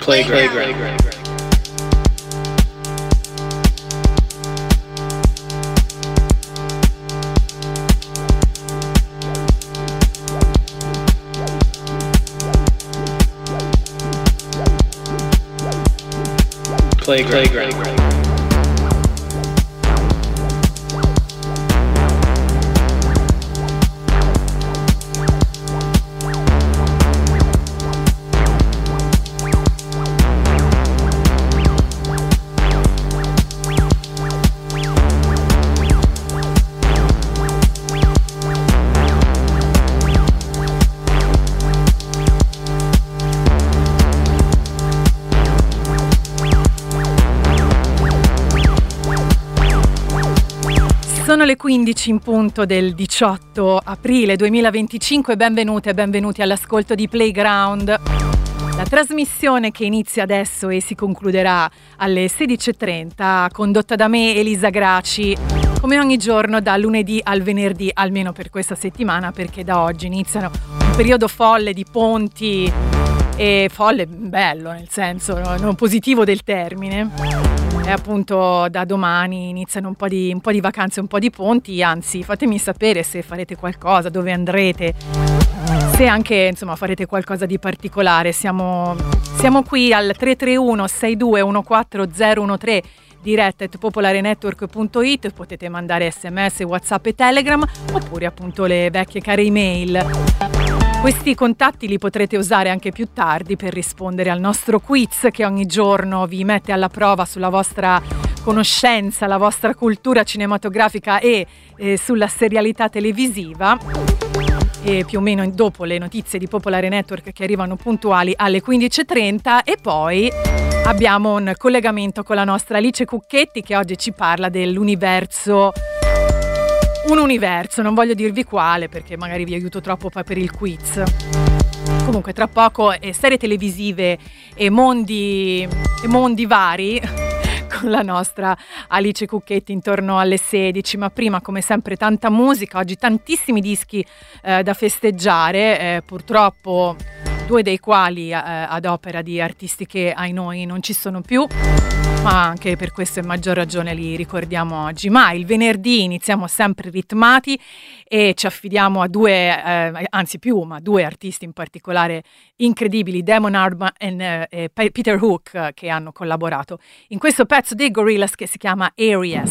Playground. Playground. Sono le 15 in punto del 18 aprile 2025, benvenute e benvenuti all'ascolto di Playground, la trasmissione che inizia adesso e si concluderà alle 16.30, condotta da me, Elisa Graci, come ogni giorno da lunedì al venerdì, almeno per questa settimana, perché da oggi iniziano un periodo folle di ponti, e folle bello nel senso non positivo del termine. E appunto da domani iniziano un po' di vacanze, un po' di ponti, anzi fatemi sapere se farete qualcosa, dove andrete, se anche insomma farete qualcosa di particolare. Siamo qui al 331 6214 013, diretta@popolarenetwork.it, potete mandare sms, whatsapp e telegram, oppure appunto le vecchie care email. Questi contatti li potrete usare anche più tardi per rispondere al nostro quiz che ogni giorno vi mette alla prova sulla vostra conoscenza, la vostra cultura cinematografica e sulla serialità televisiva. E più o meno dopo le notizie di Popolare Network che arrivano puntuali alle 15.30, e poi abbiamo un collegamento con la nostra Alice Cucchetti che oggi ci parla dell'universo. Un universo, non voglio dirvi quale perché magari vi aiuto troppo poi per il quiz. Comunque tra poco serie televisive e mondi vari con la nostra Alice Cucchetti intorno alle 16, ma prima come sempre tanta musica, oggi tantissimi dischi da festeggiare, purtroppo 2 dei quali ad opera di artisti che ai noi non ci sono più, ma anche per questo è maggior ragione li ricordiamo oggi. Ma il venerdì iniziamo sempre ritmati e ci affidiamo a 2 artisti in particolare incredibili, Damon Albarn e Peter Hook, che hanno collaborato in questo pezzo dei Gorillaz che si chiama Aries.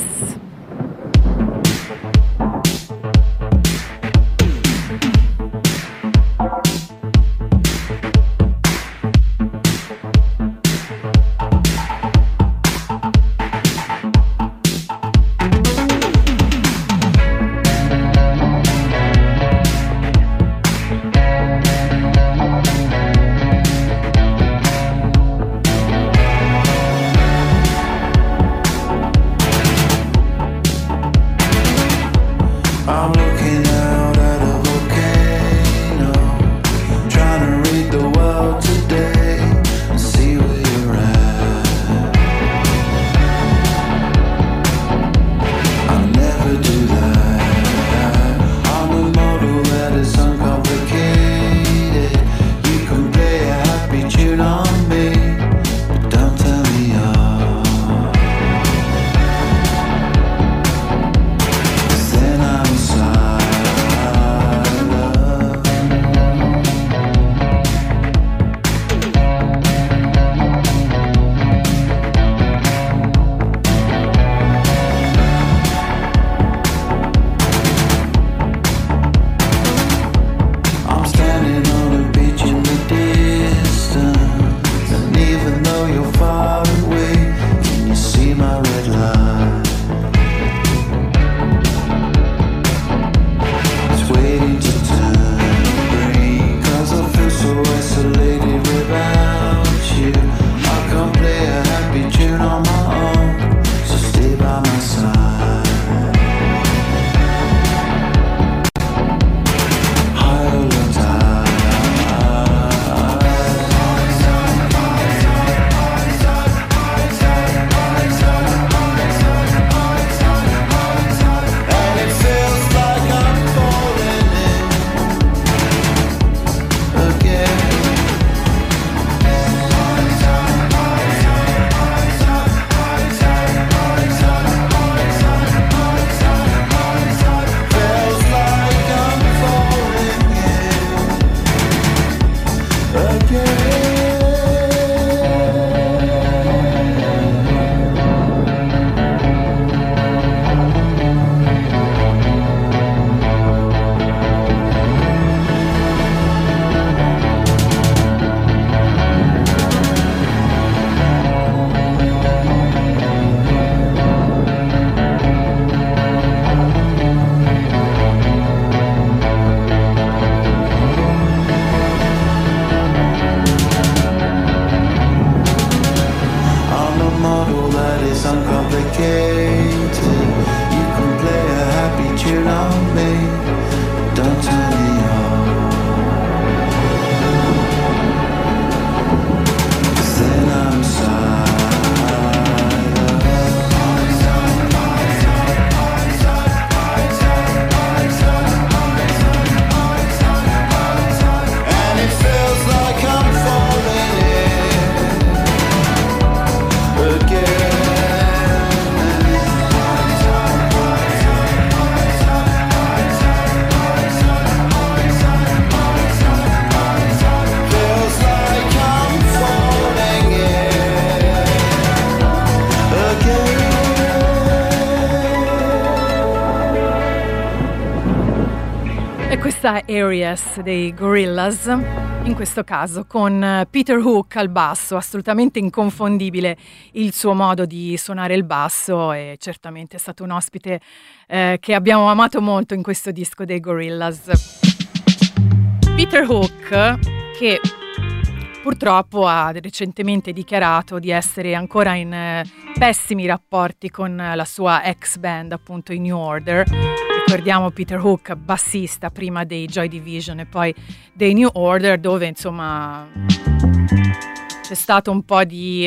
Vanessa Arias dei Gorillaz, in questo caso con Peter Hook al basso, assolutamente inconfondibile il suo modo di suonare il basso, e certamente è stato un ospite che abbiamo amato molto in questo disco dei Gorillaz. Peter Hook, che purtroppo ha recentemente dichiarato di essere ancora in pessimi rapporti con la sua ex band, appunto i New Order. Ricordiamo Peter Hook, bassista prima dei Joy Division e poi dei New Order, dove insomma c'è stato un po' di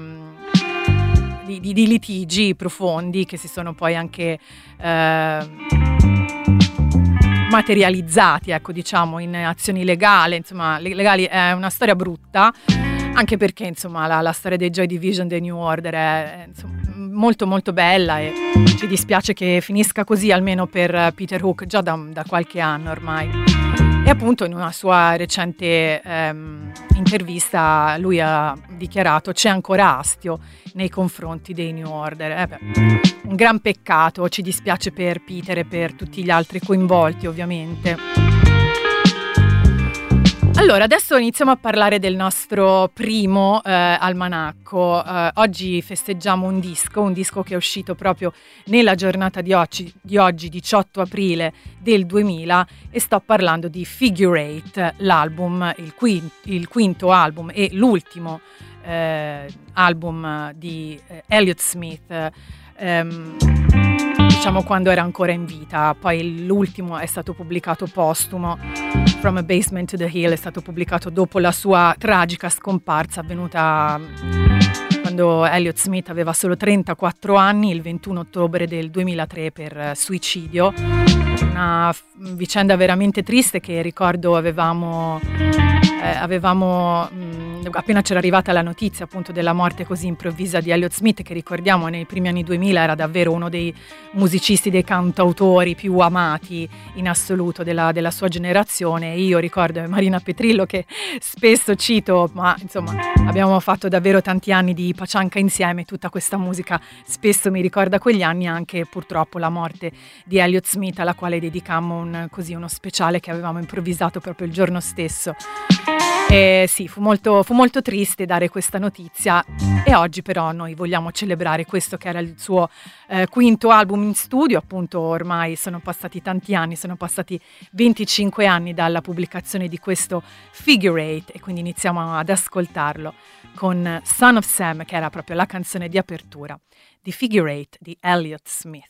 litigi profondi che si sono poi anche materializzati, ecco, diciamo, in azioni legali. Insomma, legali è una storia brutta, anche perché insomma la storia dei Joy Division, dei New Order è insomma, molto molto bella, e ci dispiace che finisca così, almeno per Peter Hook, già da qualche anno ormai. E appunto in una sua recente intervista lui ha dichiarato: c'è ancora astio nei confronti dei New Order. Un gran peccato, ci dispiace per Peter e per tutti gli altri coinvolti, ovviamente. Allora, adesso iniziamo a parlare del nostro primo almanacco. Oggi festeggiamo un disco che è uscito proprio nella giornata di oggi 18 aprile del 2000, e sto parlando di Figure Eight, l'album, il quinto album e l'ultimo album di Elliott Smith, diciamo quando era ancora in vita. Poi l'ultimo è stato pubblicato postumo, From a Basement to the Hill è stato pubblicato dopo la sua tragica scomparsa avvenuta quando Elliott Smith aveva solo 34 anni, il 21 ottobre del 2003, per suicidio. Una vicenda veramente triste che ricordo avevamo appena c'era arrivata la notizia appunto della morte così improvvisa di Elliott Smith, che ricordiamo nei primi anni 2000 era davvero uno dei musicisti, dei cantautori più amati in assoluto della sua generazione. E io ricordo Marina Petrillo, che spesso cito, ma insomma abbiamo fatto davvero tanti anni di pacianca insieme, tutta questa musica spesso mi ricorda quegli anni, anche purtroppo la morte di Elliott Smith, alla quale dedicammo uno speciale che avevamo improvvisato proprio il giorno stesso. E sì, fu molto triste dare questa notizia, e oggi però noi vogliamo celebrare questo che era il suo quinto album in studio. Appunto, ormai sono passati tanti anni, sono passati 25 anni dalla pubblicazione di questo Figure Eight, e quindi iniziamo ad ascoltarlo con Son of Sam, che era proprio la canzone di apertura di Figure Eight di Elliott Smith.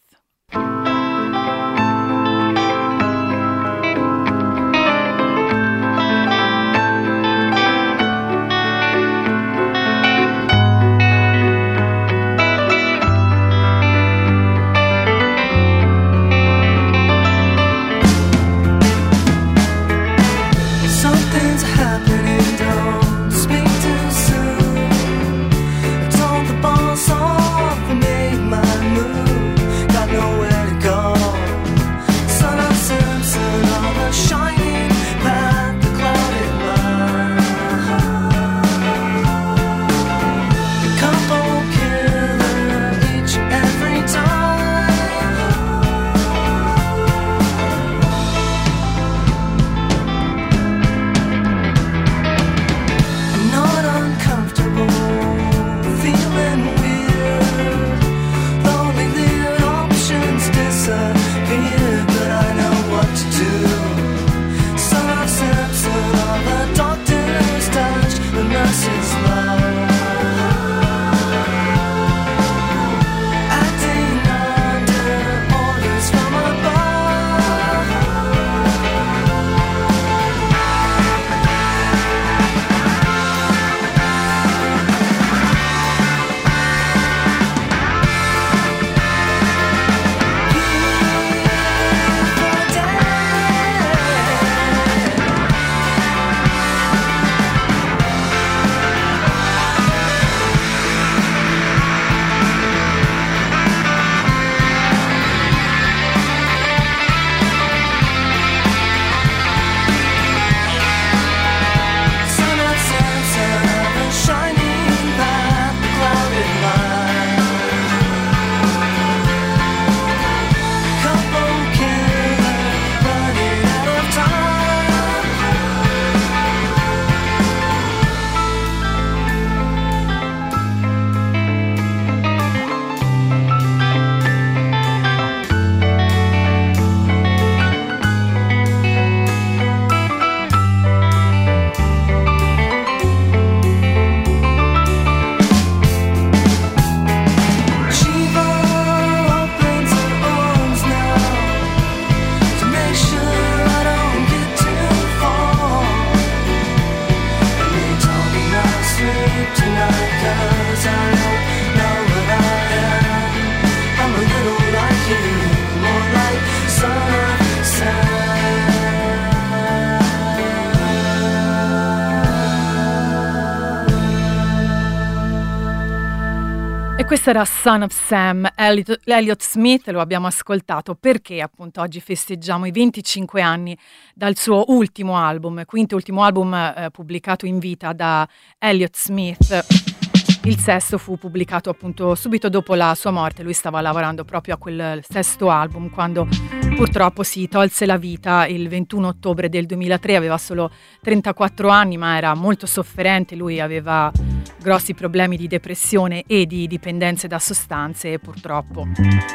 Questo era Son of Sam, Elliott Smith, lo abbiamo ascoltato perché appunto oggi festeggiamo i 25 anni dal suo ultimo album, quinto e ultimo album pubblicato in vita da Elliott Smith. Il sesto fu pubblicato appunto subito dopo la sua morte. Lui stava lavorando proprio a quel sesto album quando purtroppo si tolse la vita il 21 ottobre del 2003. Aveva solo 34 anni, ma era molto sofferente. Lui aveva grossi problemi di depressione e di dipendenze da sostanze e purtroppo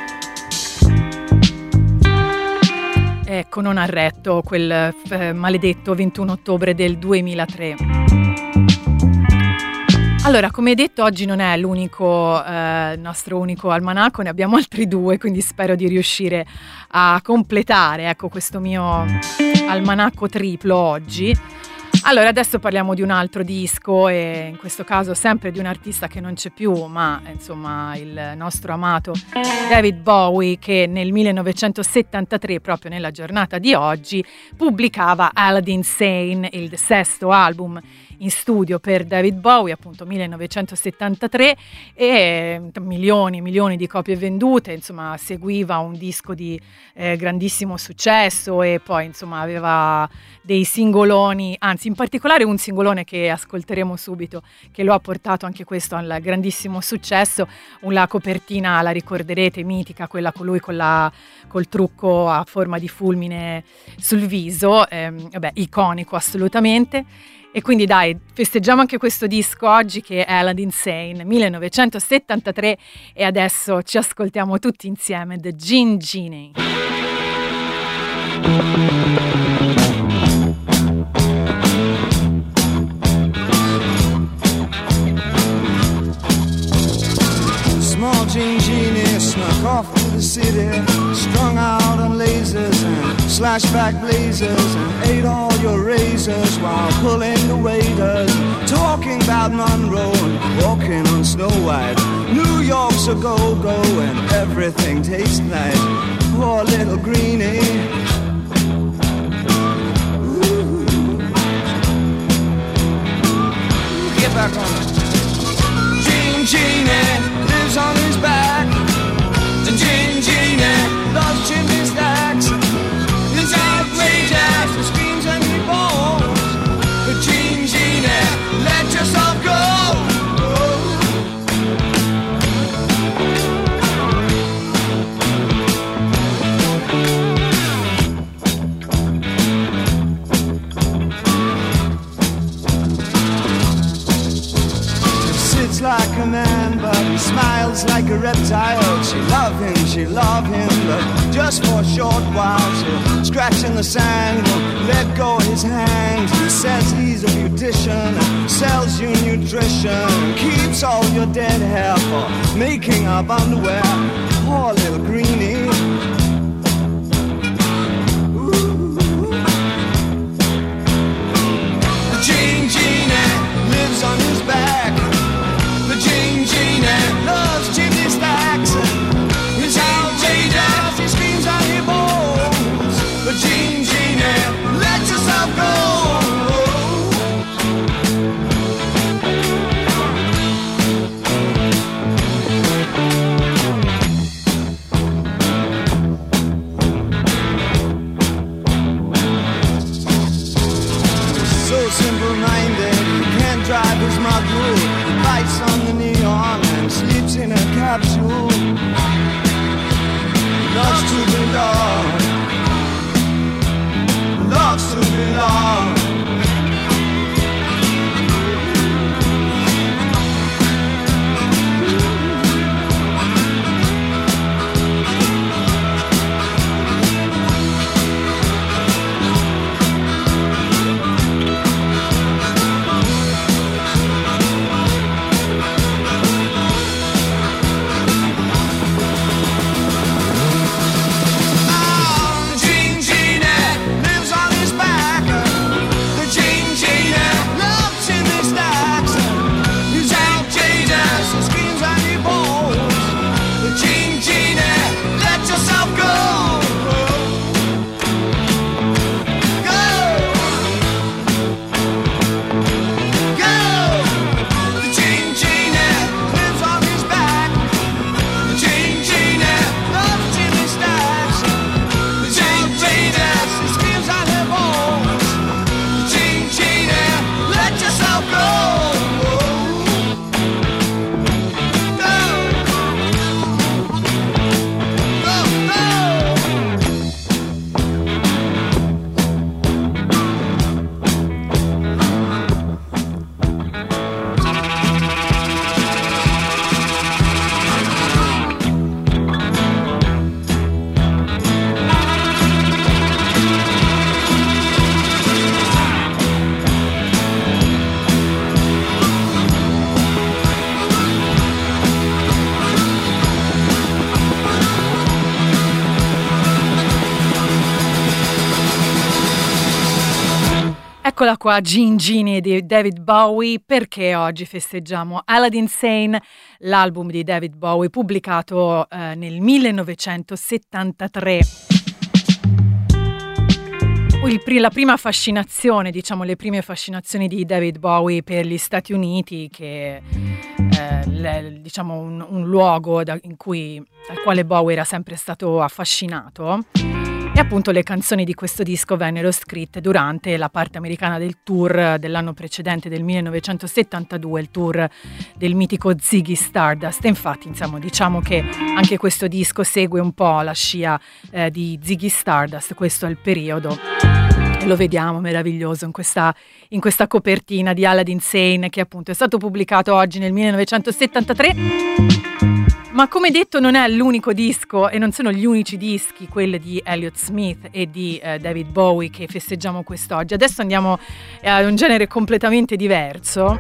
ecco, non ha retto quel maledetto 21 ottobre del 2003. Allora, come detto, oggi non è l'unico nostro unico almanacco, ne abbiamo altri due, quindi spero di riuscire a completare, ecco, questo mio almanacco triplo oggi. Allora, adesso parliamo di un altro disco e in questo caso sempre di un artista che non c'è più, ma insomma il nostro amato David Bowie, che nel 1973, proprio nella giornata di oggi, pubblicava Aladdin Sane, il sesto album in studio per David Bowie, appunto 1973, e milioni e milioni di copie vendute, insomma seguiva un disco di grandissimo successo e poi insomma aveva dei singoloni, anzi in particolare un singolone che ascolteremo subito, che lo ha portato anche questo al grandissimo successo. La copertina la ricorderete, mitica, quella con lui col trucco a forma di fulmine sul viso, iconico assolutamente. E quindi dai, festeggiamo anche questo disco oggi, che è Aladdin Sane 1973, e adesso ci ascoltiamo tutti insieme The Gin Genie. Small Gin Genie snuck off to the city, strung out on lasers and slashback blazers, and ate all your razors while pulling the waiters, talking about Monroe and walking on Snow White. New York's a go-go and everything tastes nice. Poor little greenie. Ooh. Get back on it. Gin Genie lives on his back. The Gin Genie loves chimney stacks. It's outrageous, it screams and he bones. The Gin Genie, let yourself go. Like a man, but he smiles like a reptile. She love him, but just for a short while. She'll scratch in the sand, won't let go of his hand. He says he's a beautician, sells you nutrition, keeps all your dead hair for making up underwear. Poor little greenie. Ooh. The Gin Genie lives on his back. The Gin Genie loves chimney stacks. He's outrageous, he screams and he moans. The Gin Genie, let yourself go. He's so simple-minded, he can't drive his mudroom. Lights on the neon and sleeps in a capsule. Loves to belong. Loves to belong. Eccola qua, Gin Genie di David Bowie, perché oggi festeggiamo Aladdin Sane, l'album di David Bowie pubblicato nel 1973. La prima fascinazione, diciamo le prime fascinazioni di David Bowie per gli Stati Uniti, che diciamo un luogo al quale Bowie era sempre stato affascinato. E appunto le canzoni di questo disco vennero scritte durante la parte americana del tour dell'anno precedente, del 1972, il tour del mitico Ziggy Stardust. E infatti, insomma, diciamo che anche questo disco segue un po' la scia di Ziggy Stardust. Questo è il periodo. E lo vediamo meraviglioso in questa copertina di Aladdin Sane, che appunto è stato pubblicato oggi nel 1973. Ma come detto non è l'unico disco e non sono gli unici dischi, quelli di Elliott Smith e di David Bowie, che festeggiamo quest'oggi. Adesso andiamo ad un genere completamente diverso.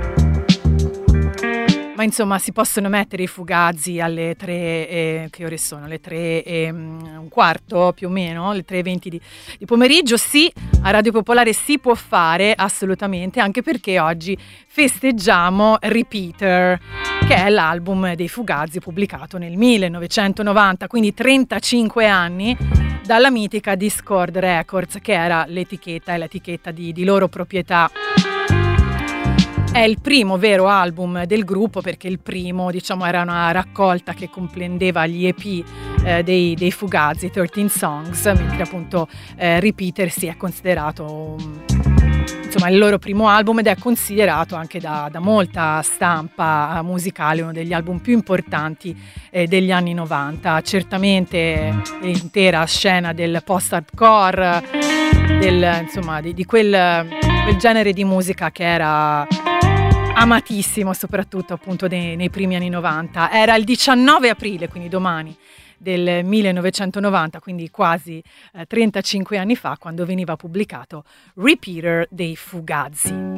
Ma insomma si possono mettere i Fugazi alle 3, che ore sono? Le 3:15 più o meno, le 3:20 di pomeriggio? Sì, a Radio Popolare si può fare assolutamente, anche perché oggi festeggiamo Repeater, che è l'album dei Fugazi pubblicato nel 1990, quindi 35 anni dalla mitica Dischord Records, che era l'etichetta di loro proprietà. È il primo vero album del gruppo, perché il primo, diciamo, era una raccolta che comprendeva gli EP dei Fugazi, 13 Songs, mentre appunto Repeater si è considerato insomma il loro primo album, ed è considerato anche da molta stampa musicale uno degli album più importanti degli anni 90. Certamente l'intera scena del post-hardcore, di quel genere di musica che era amatissimo soprattutto appunto nei primi anni 90. Era il 19 aprile, quindi domani, del 1990, quindi quasi 35 anni fa, quando veniva pubblicato Repeater dei Fugazi.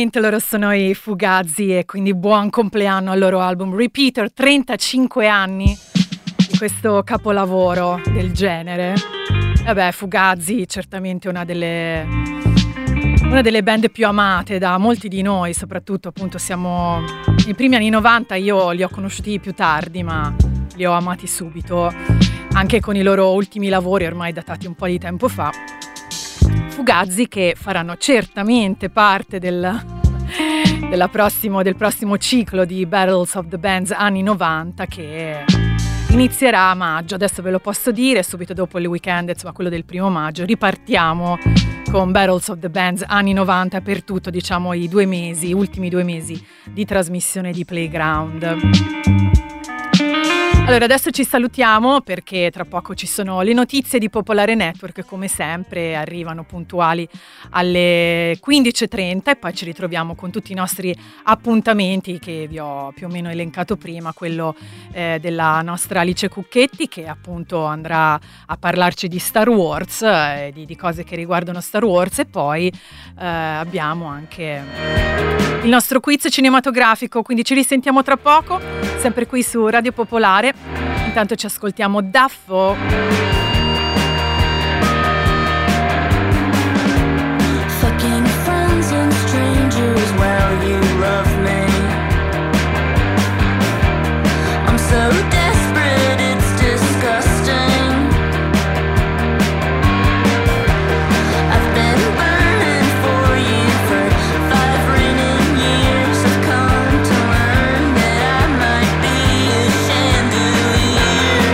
Ovviamente loro sono i Fugazi e quindi buon compleanno al loro album Repeater, 35 anni di questo capolavoro del genere. Vabbè, Fugazi certamente una delle band più amate da molti di noi, soprattutto appunto siamo nei primi anni 90, io li ho conosciuti più tardi ma li ho amati subito, anche con i loro ultimi lavori ormai datati un po' di tempo fa. Fugazi che faranno certamente parte del prossimo ciclo di Battles of the Bands anni 90 che inizierà a maggio. Adesso ve lo posso dire, subito dopo il weekend, insomma quello del 1 maggio, ripartiamo con Battles of the Bands anni 90 per tutto, diciamo i ultimi 2 mesi di trasmissione di Playground. Allora adesso ci salutiamo perché tra poco ci sono le notizie di Popolare Network, come sempre arrivano puntuali alle 15:30 e poi ci ritroviamo con tutti i nostri appuntamenti che vi ho più o meno elencato prima, quello della nostra Alice Cucchetti che appunto andrà a parlarci di Star Wars, di cose che riguardano Star Wars, e poi abbiamo anche il nostro quiz cinematografico, quindi ci risentiamo tra poco, sempre qui su Radio Popolare. Intanto ci ascoltiamo Daffo. Fucking friends and strangers while you love me. I'm so desperate, it's disgusting. I've been burning for you for 5 raining years. I've come to learn that I might be a chandelier.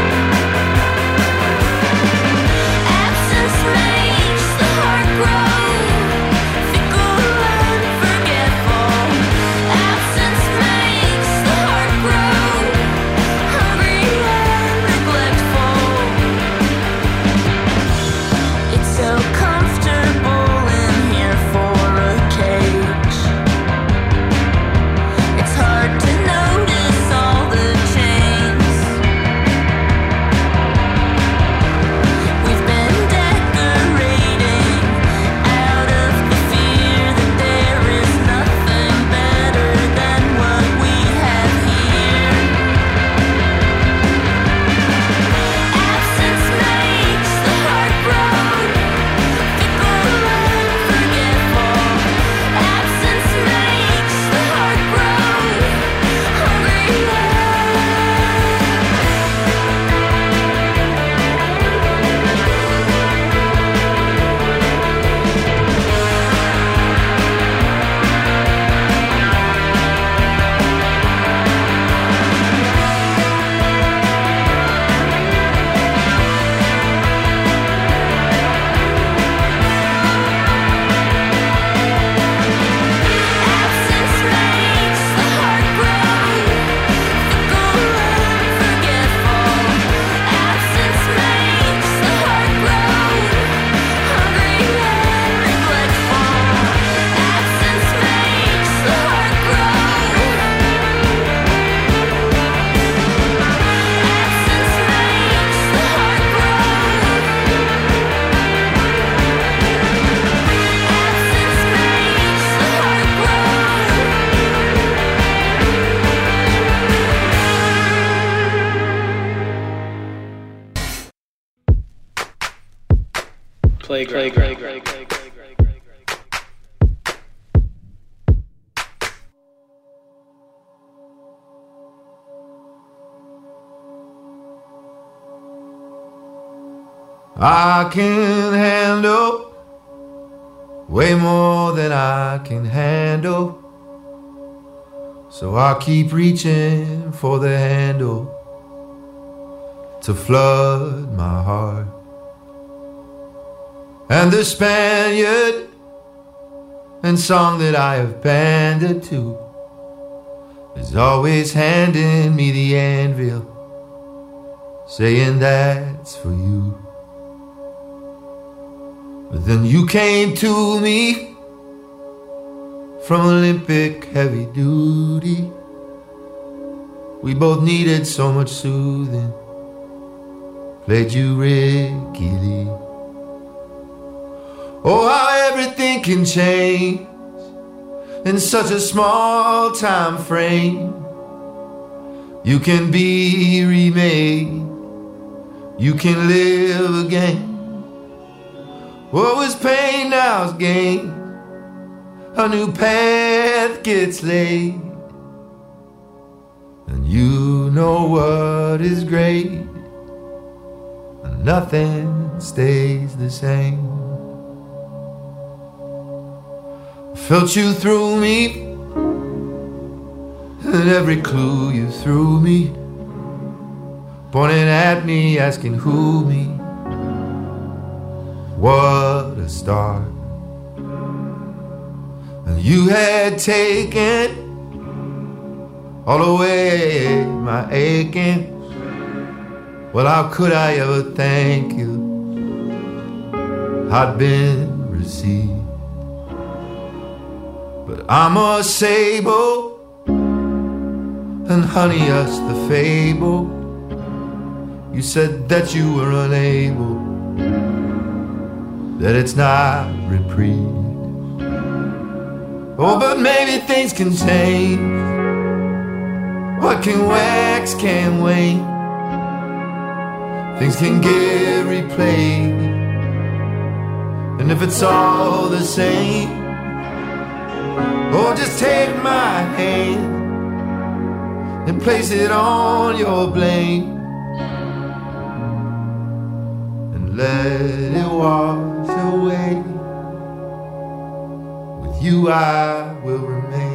Absence makes the heart grow fickle and forgetful. Absence makes the heart grow hungry and neglectful. It's so comfortable in here for a cage. It's hard to notice all the chains. We've been decorating out of the fear that there is nothing better than what we have here. Absence makes the heart grow fickle and forgetful. Absence makes the heart grow hungry Absence makes the heart grow fickle and forgetful. Absence makes the heart grow hungry and neglectful. Absence makes the heart grow. Absence makes the heart grow. Absence makes the heart Playground. I can handle way more than I can handle, so I keep reaching for the handle to flood my heart. And the Spaniard and song that I have pandered to is always handing me the anvil, saying that's for you. But then you came to me from Olympic heavy duty. We both needed so much soothing, played you Ricky Lee. Oh, how everything can change in such a small time frame. You can be remade, you can live again. What was pain, now's gain. A new path gets laid, and you know what is great, and nothing stays the same. I felt you through me, and every clue you threw me, pointing at me, asking who me. What a start. And you had taken all away my aching. Well, how could I ever thank you? I'd been received. But I'm a sable, and honey, us the fable. You said that you were unable, that it's not reprieve. Oh, but maybe things can change. What can wax can wane. Things can get replayed, and if it's all the same, oh, just take my hand and place it on your blame, and let it wash away. With you I will remain.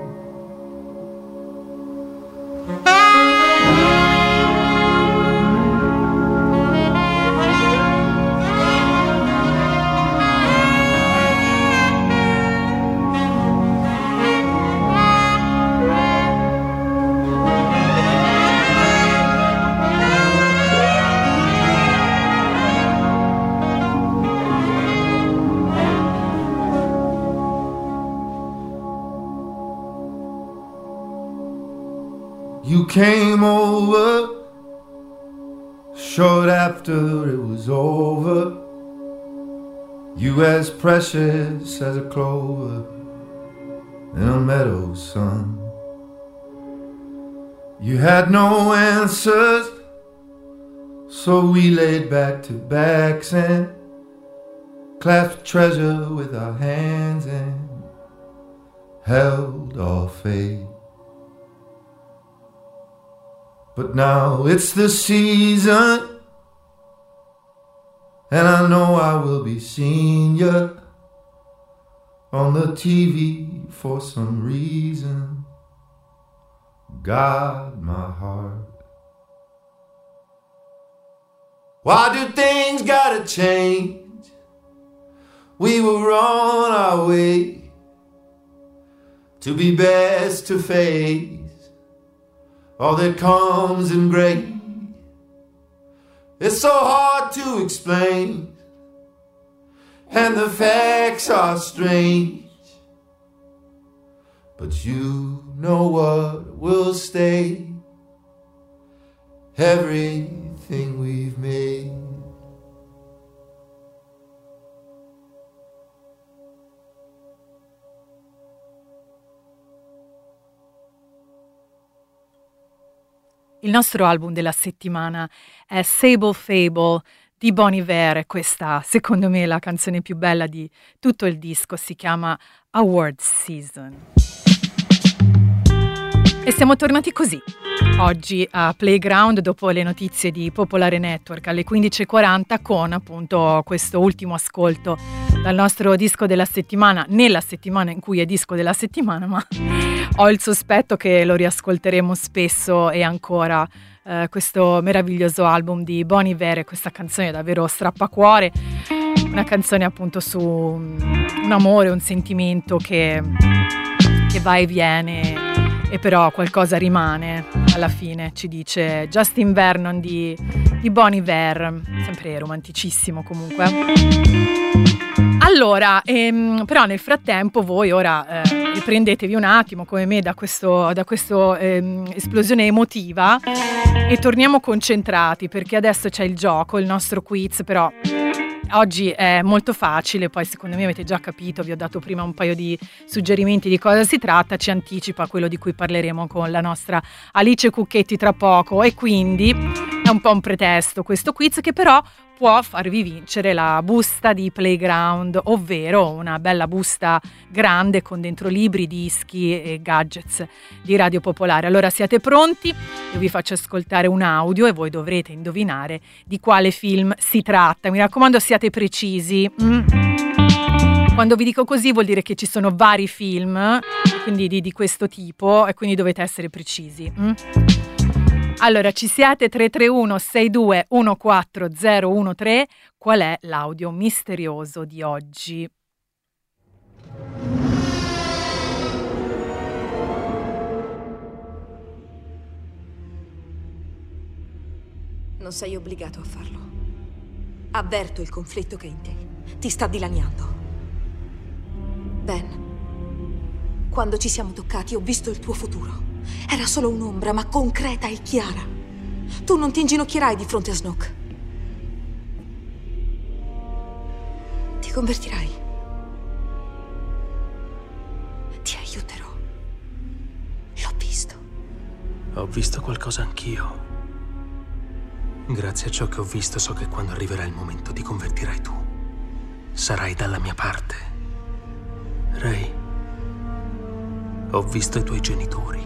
You came over short after it was over. You as precious as a clover in a meadow sun. You had no answers, so we laid back to backs and clasped treasure with our hands and held our fate. But now it's the season, and I know I will be seeing you on the TV for some reason. God, my heart. Why do things gotta change? We were on our way to be best to face all that comes in gray. It's so hard to explain, and the facts are strange. But you know what will stay, everything we've made. Il nostro album della settimana è Sable Fable di Bon Iver. Questa, secondo me, è la canzone più bella di tutto il disco. Si chiama Awards Season. E siamo tornati così, oggi a Playground, dopo le notizie di Popolare Network alle 15:40, con appunto questo ultimo ascolto dal nostro disco della settimana, nella settimana in cui è disco della settimana, ma ho il sospetto che lo riascolteremo spesso e ancora, questo meraviglioso album di Bon Iver. Questa canzone davvero strappacuore, una canzone appunto su un amore, un sentimento che va e viene, e però qualcosa rimane alla fine, ci dice Justin Vernon di Bon Iver, sempre romanticissimo comunque. Allora, però nel frattempo voi ora riprendetevi un attimo come me da questa esplosione emotiva e torniamo concentrati, perché adesso c'è il gioco, il nostro quiz, però oggi è molto facile, poi secondo me avete già capito, vi ho dato prima un paio di suggerimenti di cosa si tratta, ci anticipa quello di cui parleremo con la nostra Alice Cucchetti tra poco, e quindi è un po' un pretesto questo quiz, che però può farvi vincere la busta di Playground, ovvero una bella busta grande con dentro libri, dischi e gadgets di Radio Popolare. Allora siate pronti? Io vi faccio ascoltare un audio e voi dovrete indovinare di quale film si tratta. Mi raccomando, siate precisi. Quando vi dico così vuol dire che ci sono vari film, quindi di questo tipo, e quindi dovete essere precisi. Allora, ci siete? 331 62 14013. Qual è l'audio misterioso di oggi? Non sei obbligato a farlo. Avverto il conflitto che è in te. Ti sta dilaniando. Ben, quando ci siamo toccati ho visto il tuo futuro. Era solo un'ombra, ma concreta e chiara. Tu non ti inginocchierai di fronte a Snoke. Ti convertirai. Ti aiuterò. L'ho visto. Ho visto qualcosa anch'io. Grazie a ciò che ho visto, so che quando arriverà il momento ti convertirai tu. Sarai dalla mia parte. Rey, ho visto i tuoi genitori.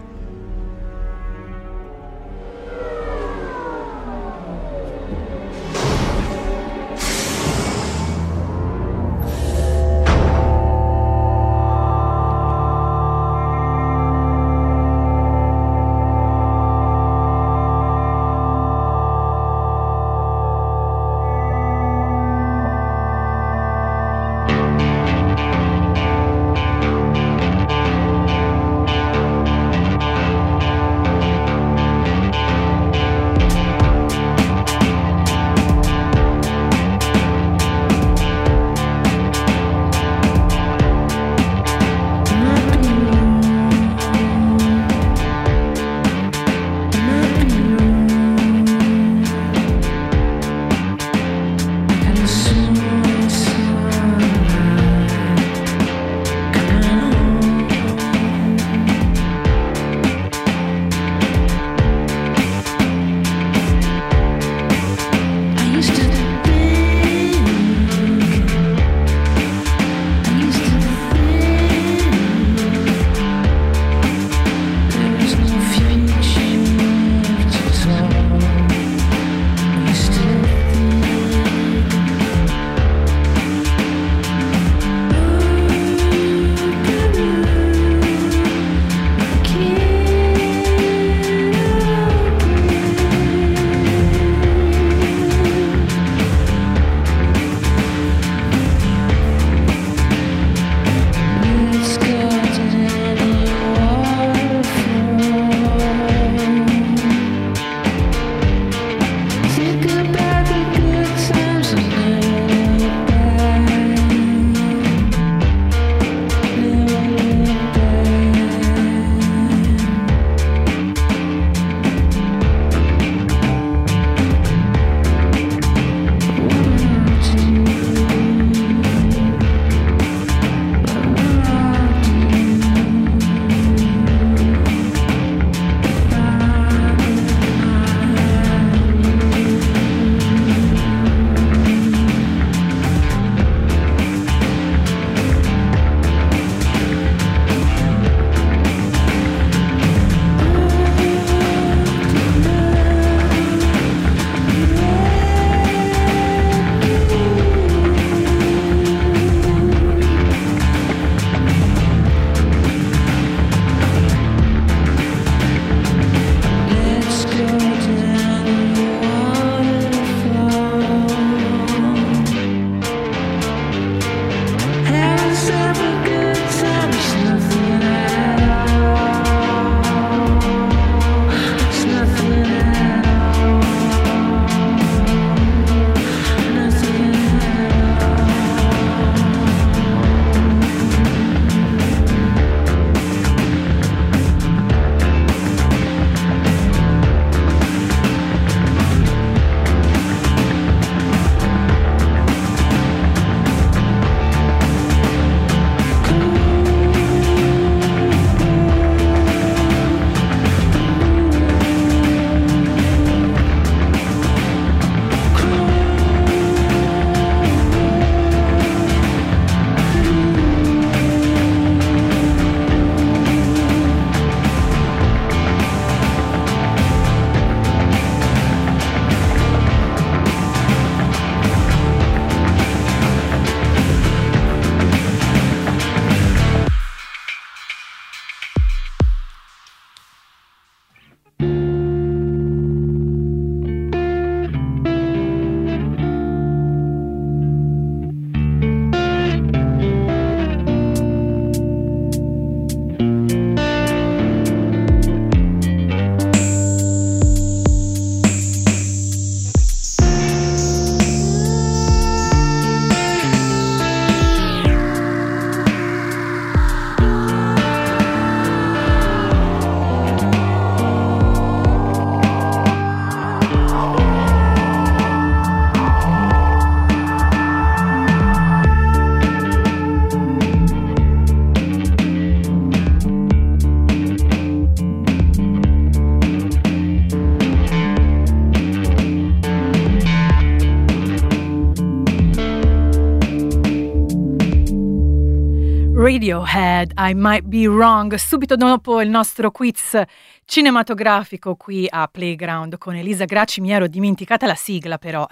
Radiohead, I Might Be Wrong, subito dopo il nostro quiz cinematografico qui a Playground con Elisa Gracci. Mi ero dimenticata la sigla però,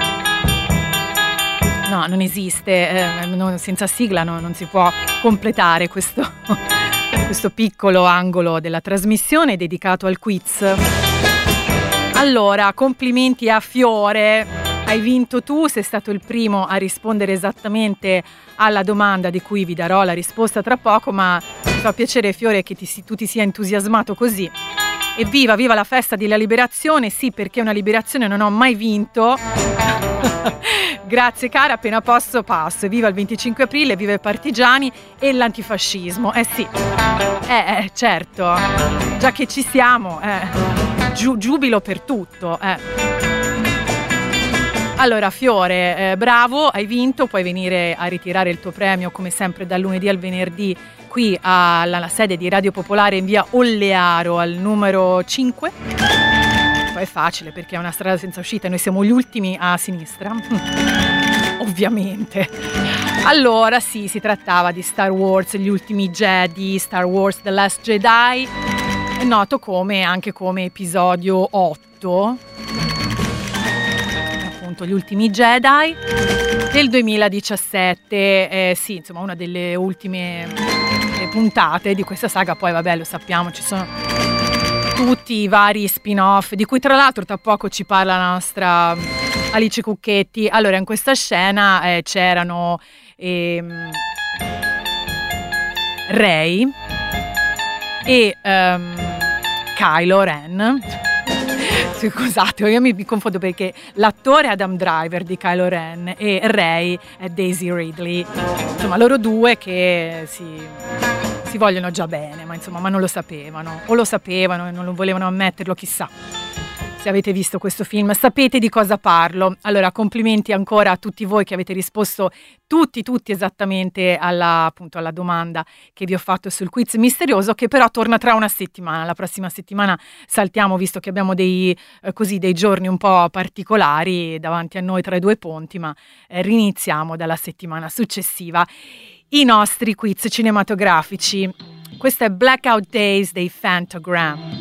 No, non esiste, senza sigla non si può completare questo piccolo angolo della trasmissione dedicato al quiz. Allora, complimenti a Fiore, hai vinto tu, sei stato il primo a rispondere esattamente alla domanda di cui vi darò la risposta tra poco, ma mi fa piacere Fiore che tu ti sia entusiasmato così. Evviva, viva la festa della liberazione, sì, perché una liberazione non ho mai vinto. Grazie cara, appena posso passo. Viva il 25 aprile, viva i partigiani e l'antifascismo. Sì, certo, già che ci siamo, giubilo per tutto, Allora Fiore, bravo, hai vinto, puoi venire a ritirare il tuo premio come sempre dal lunedì al venerdì qui alla sede di Radio Popolare in via Ollearo al numero 5. Poi è facile perché è una strada senza uscita, noi siamo gli ultimi a sinistra, ovviamente. Allora sì, si trattava di Star Wars, gli ultimi Jedi, Star Wars The Last Jedi, è noto anche come episodio 8, appunto gli ultimi Jedi del 2017, sì, insomma una delle ultime puntate di questa saga. Poi vabbè, lo sappiamo, ci sono tutti i vari spin-off di cui tra l'altro tra poco ci parla la nostra Alice Cucchetti. Allora in questa scena c'erano Rey e Kylo Ren. Scusate, io mi confondo perché l'attore è Adam Driver di Kylo Ren e Rey è Daisy Ridley. Insomma, loro due che si vogliono già bene, ma non lo sapevano. O lo sapevano e non lo volevano ammetterlo, chissà. Se avete visto questo film sapete di cosa parlo. Allora, complimenti ancora a tutti voi che avete risposto tutti esattamente alla domanda che vi ho fatto sul quiz misterioso, che però torna tra una settimana. La prossima settimana saltiamo, visto che abbiamo dei giorni un po' particolari davanti a noi tra i due ponti, ma riniziamo dalla settimana successiva i nostri quiz cinematografici. Questo è Blackout Days dei Phantogram.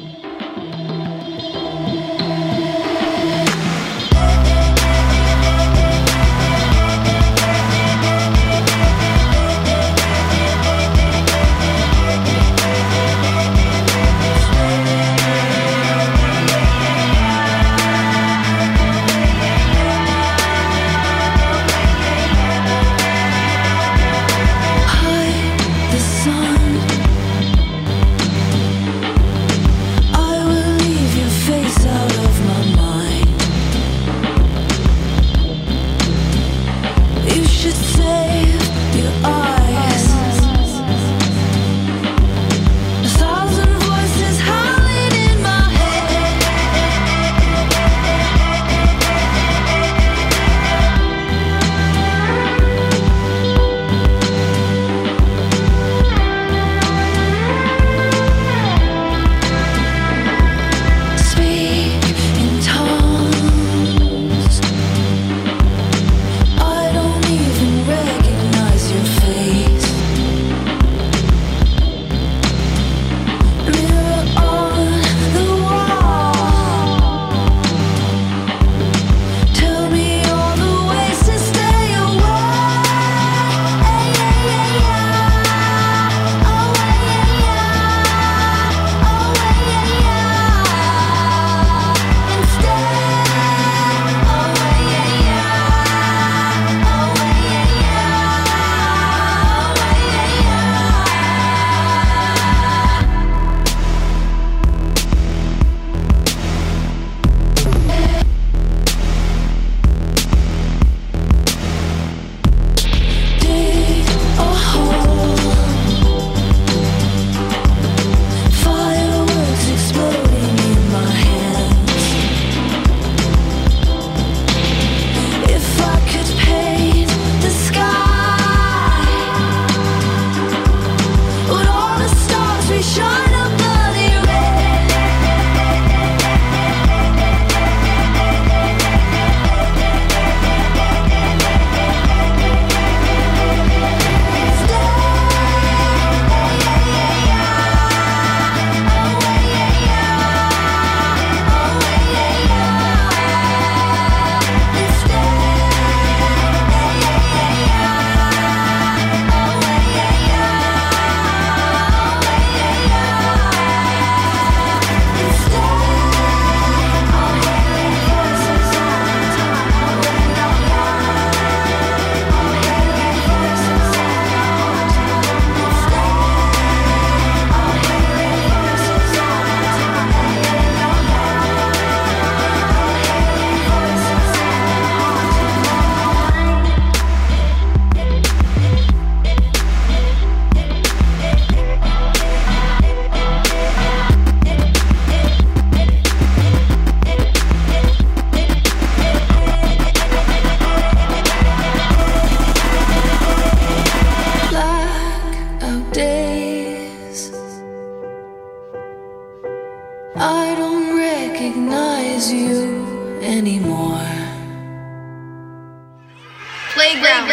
Playground.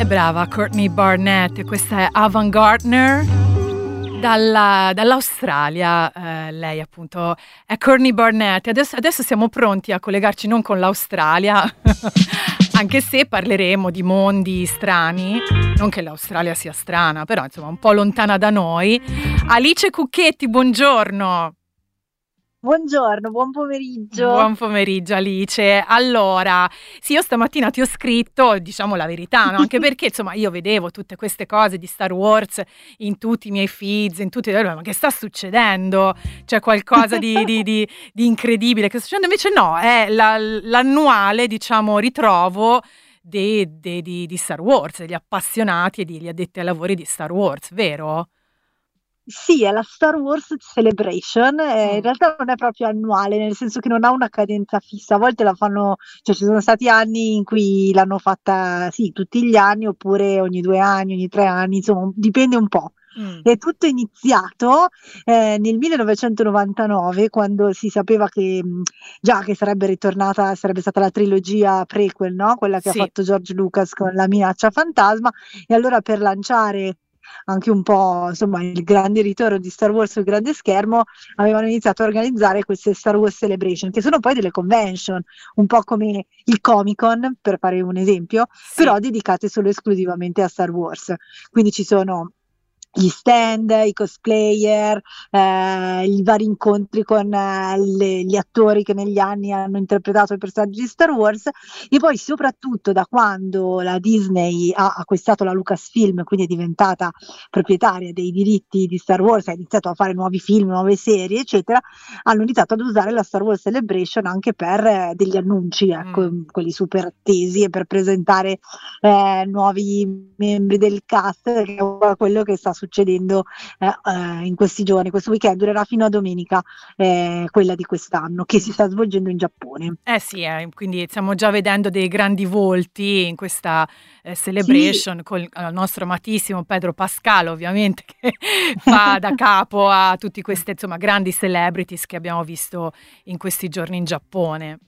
Brava Courtney Barnett, questa è Avant Gardner dall'Australia, lei appunto è Courtney Barnett. Adesso siamo pronti a collegarci non con l'Australia, anche se parleremo di mondi strani, non che l'Australia sia strana, però insomma un po' lontana da noi. Alice Cucchetti, buongiorno. Buongiorno, buon pomeriggio. Buon pomeriggio Alice. Allora, sì, io stamattina ti ho scritto, diciamo la verità, no? Anche perché insomma io vedevo tutte queste cose di Star Wars in tutti i miei feeds, in tutti, ma che sta succedendo? C'è qualcosa di incredibile che sta succedendo? Invece no, è l'annuale, diciamo, ritrovo di Star Wars, degli appassionati e degli addetti ai lavori di Star Wars, vero? Sì, è la Star Wars Celebration, in realtà non è proprio annuale, nel senso che non ha una cadenza fissa, a volte la fanno, cioè ci sono stati anni in cui l'hanno fatta sì, tutti gli anni, oppure ogni 2 anni, ogni 3 anni, insomma, dipende un po'. È tutto iniziato nel 1999, quando si sapeva che già che sarebbe stata la trilogia prequel, no? Quella che Sì. ha fatto George Lucas con La minaccia fantasma, e allora per lanciare anche un po', insomma, il grande ritorno di Star Wars sul grande schermo, avevano iniziato a organizzare queste Star Wars Celebration, che sono poi delle convention, un po' come il Comic Con, per fare un esempio, Sì. però dedicate solo esclusivamente a Star Wars. Quindi ci sono gli stand, i cosplayer, i vari incontri con gli attori che negli anni hanno interpretato i personaggi di Star Wars, e poi soprattutto da quando la Disney ha acquistato la Lucasfilm, quindi è diventata proprietaria dei diritti di Star Wars, ha iniziato a fare nuovi film, nuove serie, eccetera, hanno iniziato ad usare la Star Wars Celebration anche per degli annunci, ecco, quelli super attesi, e per presentare nuovi membri del cast, che è quello che sta succedendo in questi giorni. Questo weekend durerà fino a domenica, quella di quest'anno, che si sta svolgendo in Giappone. Sì, quindi stiamo già vedendo dei grandi volti in questa celebration, con il nostro amatissimo Pedro Pascal, ovviamente, che fa da capo a tutti queste, insomma, grandi celebrities che abbiamo visto in questi giorni in Giappone.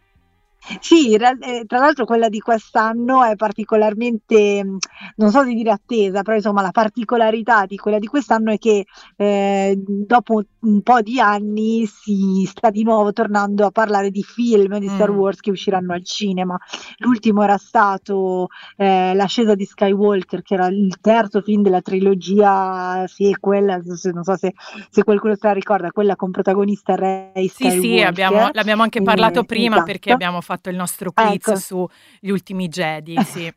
Sì, tra l'altro quella di quest'anno è particolarmente, non so se dire attesa, però insomma la particolarità di quella di quest'anno è che dopo un po' di anni si sta di nuovo tornando a parlare di film di Star Wars che usciranno al cinema. L'ultimo era stato L'ascesa di Skywalker, che era il terzo film della trilogia sequel, non so se qualcuno se la ricorda, quella con protagonista Rey Skywalker. Sì, l'abbiamo anche parlato prima, esatto. Perché abbiamo fatto il nostro quiz Ecco. sugli ultimi Jedi, sì.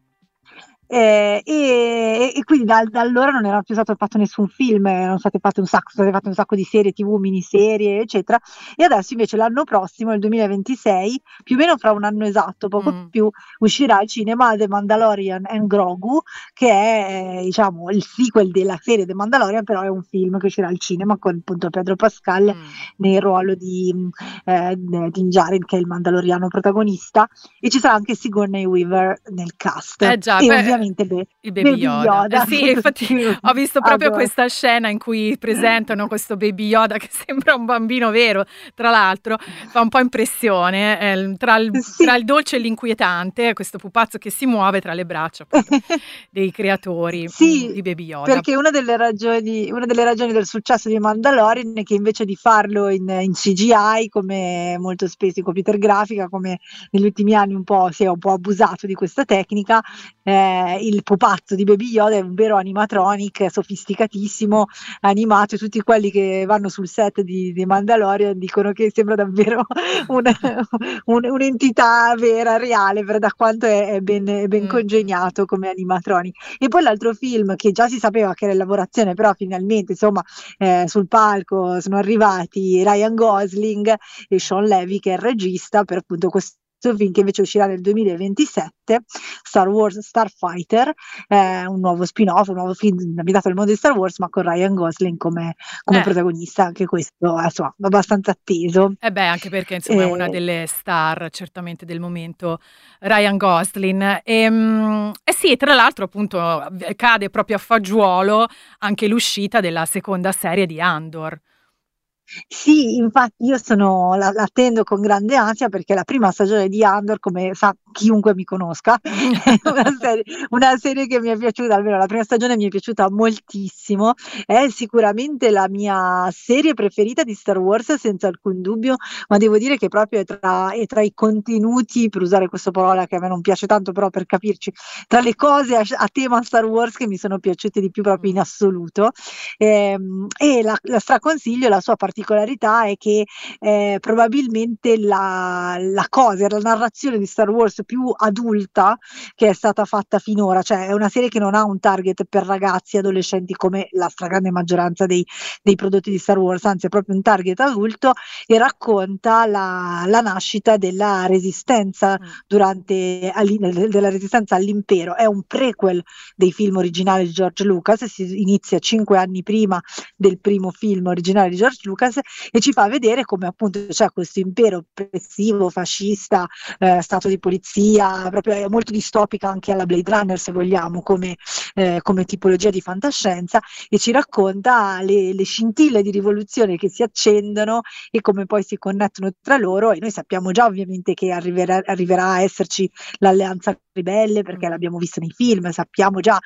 E quindi da allora non era più stato fatto nessun film, erano state fatte un sacco di serie TV, miniserie, eccetera. E adesso invece l'anno prossimo, il 2026, più o meno fra un anno esatto, poco più, uscirà al cinema The Mandalorian and Grogu, che è diciamo il sequel della serie The Mandalorian, però è un film che uscirà al cinema con appunto Pedro Pascal nel ruolo di Din Djarin, che è il mandaloriano protagonista, e ci sarà anche Sigourney Weaver nel cast. Già, E beh, ovviamente il Baby Yoda. Sì, infatti ho visto proprio Adoro. questa scena in cui presentano questo Baby Yoda che sembra un bambino vero, tra l'altro fa un po' impressione, tra il dolce e l'inquietante, questo pupazzo che si muove tra le braccia appunto, dei creatori di Baby Yoda. Perché una delle ragioni del successo di Mandalorian è che invece di farlo in CGI, come molto spesso in computer grafica, come negli ultimi anni si è un po' abusato di questa tecnica, il pupazzo di Baby Yoda è un vero animatronic sofisticatissimo, animato, e tutti quelli che vanno sul set di Mandalorian dicono che sembra davvero un'entità vera, reale, da quanto è ben congegnato come animatronic. E poi l'altro film che già si sapeva che era in lavorazione, però finalmente insomma sul palco sono arrivati Ryan Gosling e Sean Levy, che è il regista, per appunto questo film che invece uscirà nel 2027, Star Wars Starfighter, un nuovo spin-off, un nuovo film ambientato nel mondo di Star Wars, ma con Ryan Gosling come protagonista. Anche questo insomma abbastanza atteso. Anche perché insomma è una delle star certamente del momento, Ryan Gosling. Sì, tra l'altro appunto cade proprio a fagiolo anche l'uscita della seconda serie di Andor. Sì, infatti io l'attendo con grande ansia, perché la prima stagione di Andor, come chiunque mi conosca. È una serie che mi è piaciuta, almeno la prima stagione mi è piaciuta moltissimo, è sicuramente la mia serie preferita di Star Wars senza alcun dubbio, ma devo dire che proprio è tra i contenuti, per usare questa parola che a me non piace tanto, però per capirci, tra le cose a tema Star Wars che mi sono piaciute di più proprio in assoluto. E la straconsiglio. La sua particolarità è che probabilmente la narrazione di Star Wars più adulta che è stata fatta finora, cioè è una serie che non ha un target per ragazzi, adolescenti come la stragrande maggioranza dei prodotti di Star Wars, anzi è proprio un target adulto, e racconta la nascita della resistenza della resistenza all'impero. È un prequel dei film originali di George Lucas, si inizia 5 anni prima del primo film originale di George Lucas e ci fa vedere come appunto c'è questo impero oppressivo, fascista, stato di polizia, proprio è molto distopica anche alla Blade Runner, se vogliamo, come tipologia di fantascienza, e ci racconta le scintille di rivoluzione che si accendono e come poi si connettono tra loro. E noi sappiamo già ovviamente che arriverà a esserci l'alleanza ribelle, perché l'abbiamo visto nei film, sappiamo già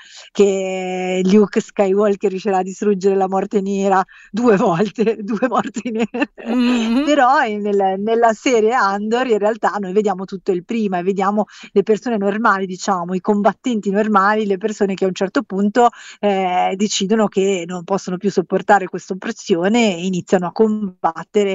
che Luke Skywalker riuscirà a distruggere la morte nera 2 volte, 2 morti nere. Però nella serie Andor in realtà noi vediamo tutto il prima e vediamo le persone normali, diciamo, i combattenti normali, le persone che a un certo punto decidono che non possono più sopportare questa oppressione e iniziano a combattere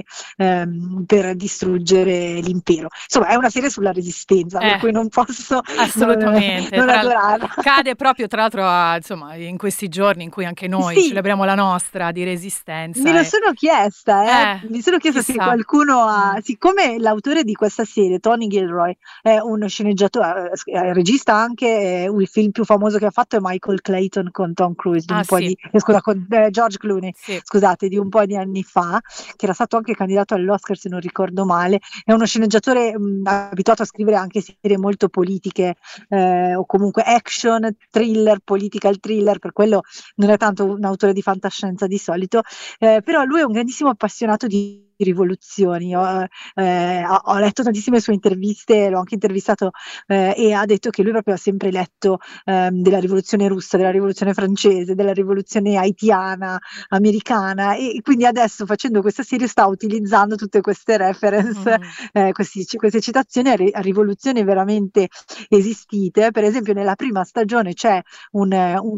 per distruggere l'impero. Insomma, è una serie sulla resistenza, per cui non posso assolutamente non adorarla. Cade proprio tra l'altro insomma, in questi giorni in cui anche noi celebriamo la nostra di resistenza. Me lo sono chiesta, se qualcuno ha, siccome l'autore di questa serie, Tony Gilroy, è uno sceneggiatore, regista anche, il film più famoso che ha fatto è Michael Clayton con Tom Cruise, con George Clooney, scusate, di un po' di anni fa, che era stato anche candidato all'Oscar se non ricordo male. È uno sceneggiatore abituato a scrivere anche serie molto politiche, o comunque action, thriller, political thriller, per quello non è tanto un autore di fantascienza di solito, però lui è un grandissimo appassionato di rivoluzioni. Ho letto tantissime sue interviste, l'ho anche intervistato, e ha detto che lui proprio ha sempre letto della rivoluzione russa, della rivoluzione francese, della rivoluzione haitiana, americana, e quindi adesso facendo questa serie sta utilizzando tutte queste reference, queste citazioni a rivoluzioni veramente esistite. Per esempio nella prima stagione c'è un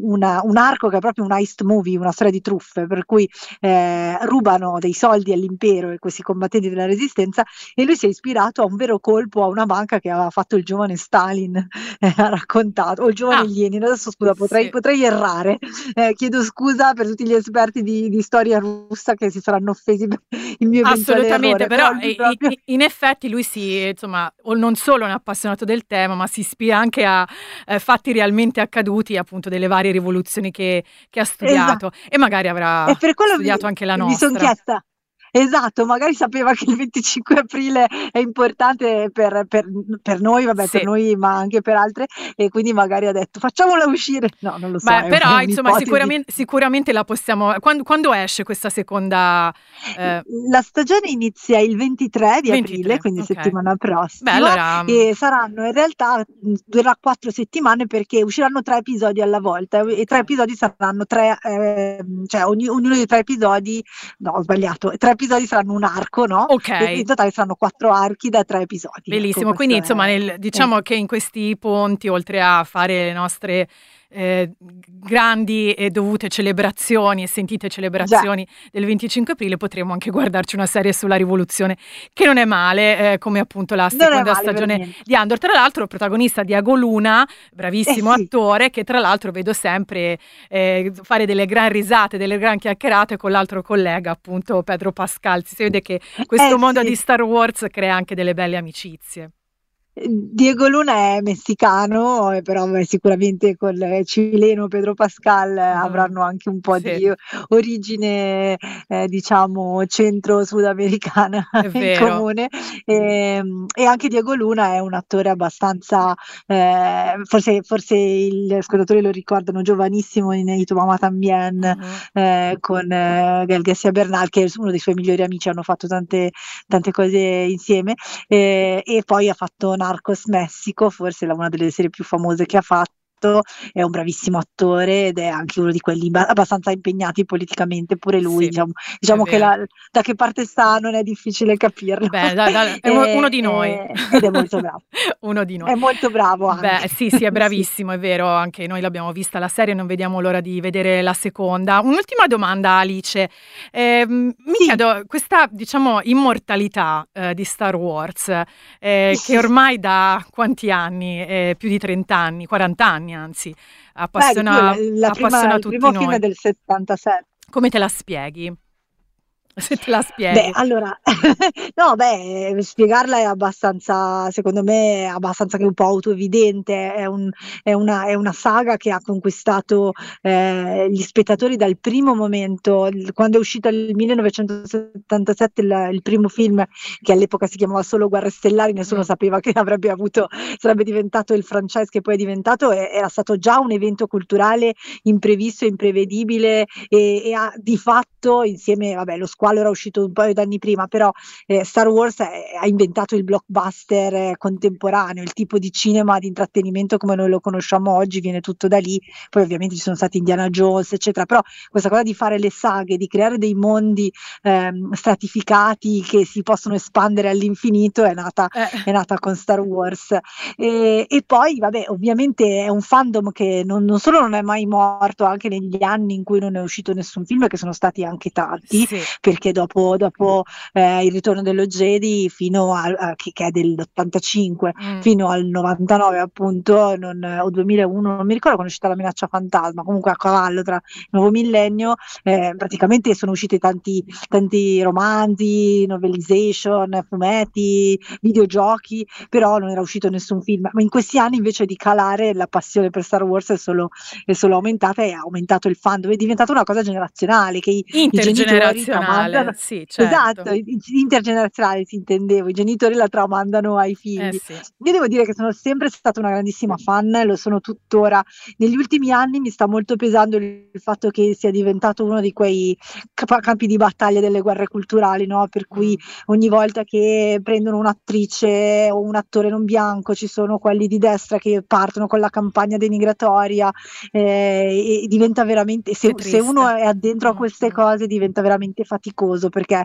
arco che è proprio un heist movie, una storia di truffe, per cui rubano dei soldi all'impero e questi combattenti della resistenza, e lui si è ispirato a un vero colpo a una banca che aveva fatto il giovane Stalin, ha raccontato, o il giovane Lenin. Adesso scusa, potrei errare, chiedo scusa per tutti gli esperti di storia russa che si saranno offesi per il mio eventuale assolutamente, errore, però in effetti lui insomma, non solo è un appassionato del tema, ma si ispira anche a fatti realmente accaduti, appunto delle varie rivoluzioni che ha studiato, e magari avrà studiato anche la nostra. Mi sono chiesta. Esatto, magari sapeva che il 25 aprile è importante per noi, per noi, ma anche per altre, e quindi magari ha detto facciamola uscire. No, non lo so. Però insomma sicuramente la possiamo. Quando esce questa seconda? La stagione inizia il 23 di aprile, quindi settimana prossima, e saranno in realtà durerà 4 settimane, perché usciranno 3 episodi alla volta, e 3 episodi saranno 3, cioè ognuno dei 3 episodi, no, ho sbagliato, 3 episodi saranno un arco, no? E in totale saranno 4 archi da 3 episodi. Bellissimo, quindi insomma diciamo che in questi ponti, oltre a fare le nostre grandi e dovute celebrazioni e sentite celebrazioni del 25 aprile, potremo anche guardarci una serie sulla rivoluzione, che non è male, come appunto la seconda stagione di Andor. Tra l'altro protagonista Diego Luna, bravissimo attore, che tra l'altro vedo sempre fare delle gran risate, delle gran chiacchierate con l'altro collega, appunto Pedro Pascal. Si vede che questo mondo di Star Wars crea anche delle belle amicizie. Diego Luna è messicano, però sicuramente con il cileno Pedro Pascal avranno anche un po' di origine, diciamo, centro-sudamericana in comune. E anche Diego Luna è un attore abbastanza, forse gli ascoltatori lo ricordano, giovanissimo in Y tu mamá también, con Gael García Bernal, che è uno dei suoi migliori amici, hanno fatto tante cose insieme, e poi ha fatto Narcos Messico, forse una delle serie più famose che ha fatto. È un bravissimo attore ed è anche uno di quelli abbastanza impegnati politicamente, pure lui. Sì, Diciamo è che vero. da che parte sta non è difficile capirlo. Beh, è uno di noi. Ed è molto bravo. Uno di noi. È molto bravo Beh, anche. sì, è bravissimo, è vero, anche noi l'abbiamo vista la serie, non vediamo l'ora di vedere la seconda. Un'ultima domanda, Alice. Mi chiedo, questa, diciamo, immortalità di Star Wars, che ormai da quanti anni? Più di 30 anni, 40 anni anzi, appassiona il tutti primo film noi. è del 77. Come te la spieghi? Se te la Beh, spieghi. allora, no, spiegarla è abbastanza, secondo me, è abbastanza che un po' autoevidente. È una saga che ha conquistato gli spettatori dal primo momento. Quando è uscito nel 1977 il primo film, che all'epoca si chiamava solo Guerre Stellari, nessuno sapeva che sarebbe diventato il franchise che poi è diventato. Era stato già un evento culturale imprevisto, imprevedibile e ha di fatto, insieme, lo Squalo era uscito un paio d'anni prima, però Star Wars ha inventato il blockbuster contemporaneo, il tipo di cinema di intrattenimento come noi lo conosciamo oggi viene tutto da lì. Poi ovviamente ci sono stati Indiana Jones eccetera, però questa cosa di fare le saghe, di creare dei mondi stratificati che si possono espandere all'infinito è nata con Star Wars. E poi ovviamente è un fandom che non solo non è mai morto, anche negli anni in cui non è uscito nessun film, che sono stati anche tanti, Sì. perché dopo il ritorno dello Jedi fino che è dell'85 fino al 99 appunto, o 2001, non mi ricordo quando è uscita La minaccia fantasma, comunque a cavallo tra il nuovo millennio, praticamente sono usciti tanti romanzi, novelization, fumetti, videogiochi, però non era uscito nessun film. Ma in questi anni invece di calare la passione per Star Wars è solo aumentata, e ha aumentato il fandom, è diventata una cosa generazionale che i genitori tramandano. Sì, certo. Esatto, intergenerazionale si intendevo, i genitori la tramandano ai figli. Sì. Io devo dire che sono sempre stata una grandissima fan, lo sono tuttora. Negli ultimi anni mi sta molto pesando il fatto che sia diventato uno di quei campi di battaglia delle guerre culturali, no? Per cui ogni volta che prendono un'attrice o un attore non bianco ci sono quelli di destra che partono con la campagna denigratoria, e diventa veramente, se uno è addentro a queste cose, diventa veramente faticoso, perché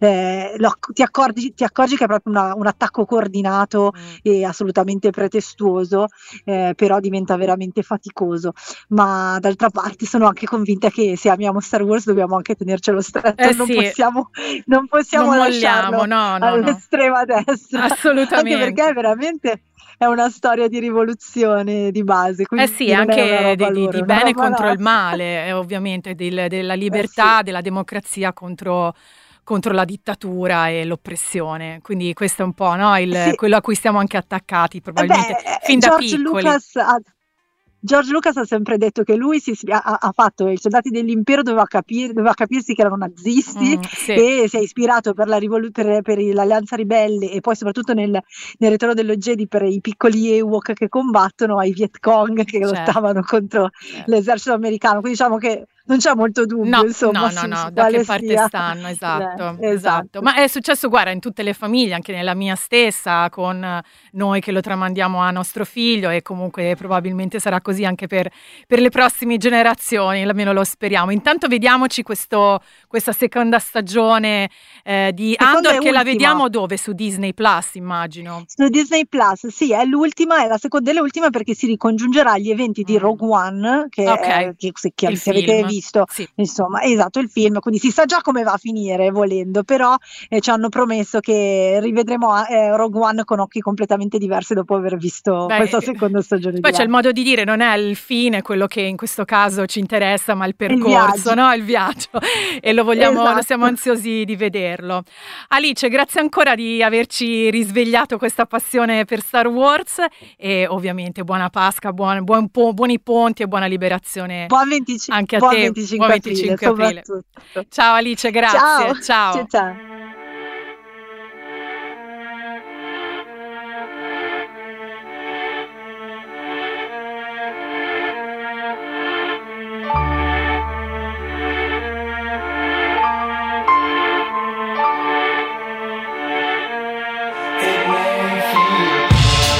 ti accorgi che è proprio un attacco coordinato e assolutamente pretestuoso, però diventa veramente faticoso. Ma d'altra parte sono anche convinta che se amiamo Star Wars dobbiamo anche tenercelo stretto, non possiamo lasciarlo all'estrema destra, assolutamente, anche perché veramente è una storia di rivoluzione di base, quindi anche di bene contro il male, ovviamente della libertà, della democrazia contro la dittatura e l'oppressione. Quindi questo è un po', no, quello a cui siamo anche attaccati probabilmente fin da piccoli. George Lucas ha sempre detto che lui ha fatto i Soldati dell'Impero, doveva capirsi che erano nazisti, e si è ispirato per l'Alleanza Ribelle, e poi soprattutto nel Ritorno dello Jedi per i piccoli Ewok che combattono, ai Viet Cong che lottavano contro l'esercito americano. Quindi diciamo che non c'è molto dubbio, insomma, no, da che parte stanno, esatto. Ma è successo, guarda, in tutte le famiglie, anche nella mia stessa, con noi che lo tramandiamo a nostro figlio, e comunque probabilmente sarà così anche per le prossime generazioni, almeno lo speriamo. Intanto vediamoci questa seconda stagione di Andor, che la vediamo dove? Su Disney Plus, immagino. Su Disney Plus, sì, è l'ultima, è la seconda e l'ultima, perché si ricongiungerà agli eventi di Rogue One, che avete visto. Insomma, esatto, il film, quindi si sa già come va a finire, volendo, però ci hanno promesso che rivedremo Rogue One con occhi completamente diversi dopo aver visto questa seconda stagione. Poi c'è il modo di dire, non è il fine quello che in questo caso ci interessa, ma il percorso, il viaggio, e lo siamo ansiosi di vederlo. Alice, grazie ancora di averci risvegliato questa passione per Star Wars, e ovviamente buona Pasqua, buoni ponti e buona liberazione. Buon 25 anche a te. 25 aprile. Ciao Alice, grazie. Ciao. It may feel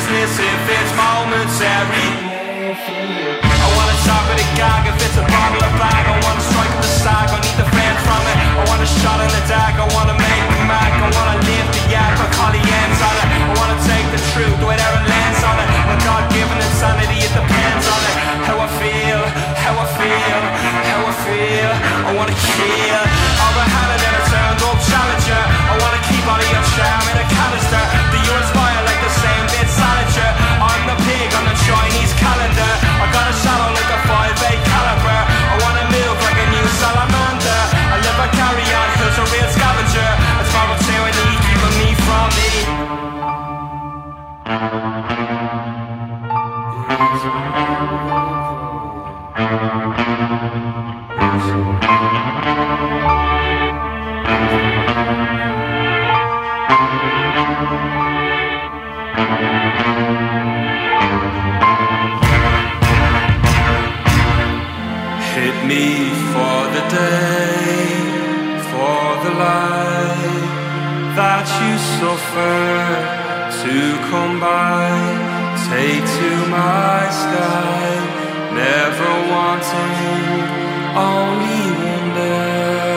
business if it's momentary. I wanna talk with a gag if it's a bottle of bag. I wanna strike with the sag, I need the fans from it. I want a shot in the dark, I wanna make me mad. I wanna live the yak, I call the ends on it. I wanna take the truth without a lens on it. My God-given insanity, it depends on it. How I feel, how I feel, how I feel. I wanna kill all the hand and then I turned up challenger. I wanna keep all of your charm in a canister. Do you inspire like the same bit Salinger? I'm the pig on the Chinese calendar. I got a shadow like a 5'8" caliber. I wanna move like a new salamander. I live a carry on, who's a real scavenger. It's more tyranny keeping me from me. Hit me for the day, for the life that you suffer to come by. Take to my sky, never wanting, only wonder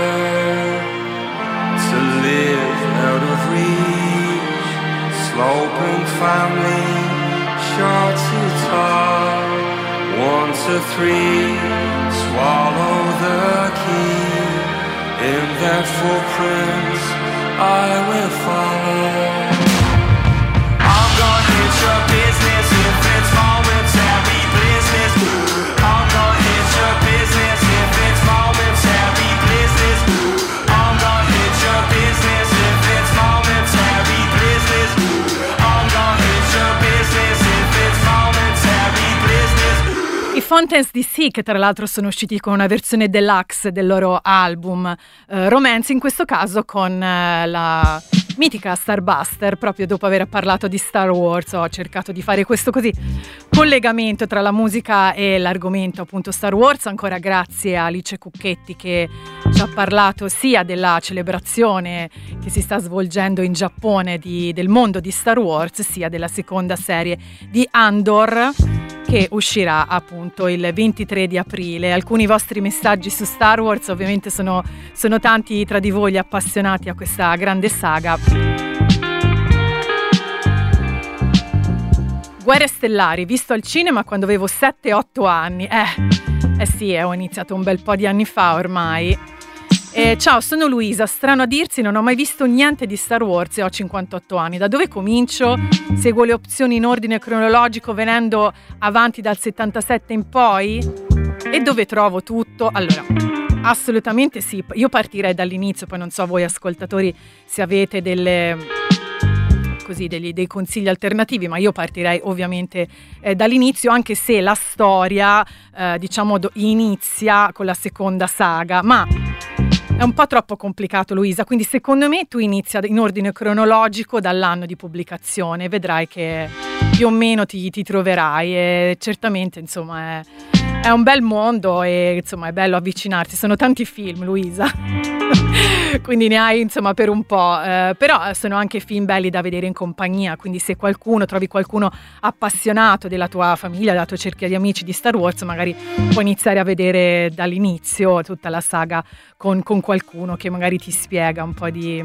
to live out of reach. Sloping family, short to tall, 1 to 3, swallow the key. In their footprints I will follow. I'm gonna hit your business if it's momentary business. I'm gonna hit your business if it's momentary business. I'm gonna hit your business if it's momentary business. I'm gonna hit your business if it's momentary business. I Fountains DC, che tra l'altro sono usciti con una versione deluxe del loro album Romance, in questo caso con la mitica Starbuster. Proprio dopo aver parlato di Star Wars ho cercato di fare questo così collegamento tra la musica e l'argomento appunto Star Wars. Ancora grazie a Alice Cucchetti che ci ha parlato sia della celebrazione che si sta svolgendo in Giappone del mondo di Star Wars, sia della seconda serie di Andor che uscirà appunto il 23 di aprile. Alcuni vostri messaggi su Star Wars, ovviamente sono tanti tra di voi gli appassionati a questa grande saga. Guerre Stellari, visto al cinema quando avevo 7-8 anni. Sì, ho iniziato un bel po' di anni fa ormai. Ciao, sono Luisa, strano a dirsi, non ho mai visto niente di Star Wars e ho 58 anni. Da dove comincio? Seguo le opzioni in ordine cronologico venendo avanti dal 77 in poi? E dove trovo tutto? Allora, assolutamente sì, io partirei dall'inizio, poi non so voi ascoltatori se avete dei consigli alternativi, ma io partirei ovviamente dall'inizio, anche se la storia inizia con la seconda saga, ma è un po' troppo complicato, Luisa, quindi secondo me tu inizia in ordine cronologico dall'anno di pubblicazione, vedrai che più o meno ti troverai e certamente insomma è un bel mondo e insomma è bello avvicinarsi, sono tanti film, Luisa. Quindi ne hai insomma per un po', però sono anche film belli da vedere in compagnia, quindi se trovi qualcuno appassionato della tua famiglia, della tua cerchia di amici di Star Wars, magari puoi iniziare a vedere dall'inizio tutta la saga con qualcuno che magari ti spiega un po' di